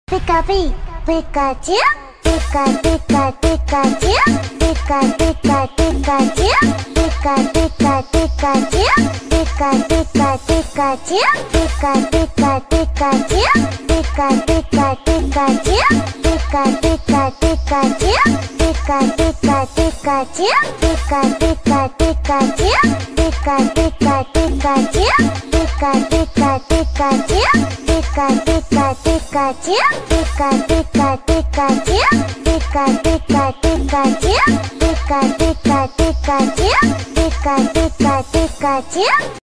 Pikachu, Pikachu, Pika Pika Pikachu, Pika Pika Pikachu, Pika Pika Pikachu, Pika Pika Pikachu, Pika Pika Pikachu, Pika Pika Pikachu, Pika Pika Pikachu, Pika Pika Pikachu, Pika Pika Pikachu, Pika Pika Pikachu, Pika Pika Pikachu, Pika Pika Pikachu, Pika Pika Pikachu, Pika Pika Pikachu, Pika Pika Pikachu, Pika Pika Pikachu.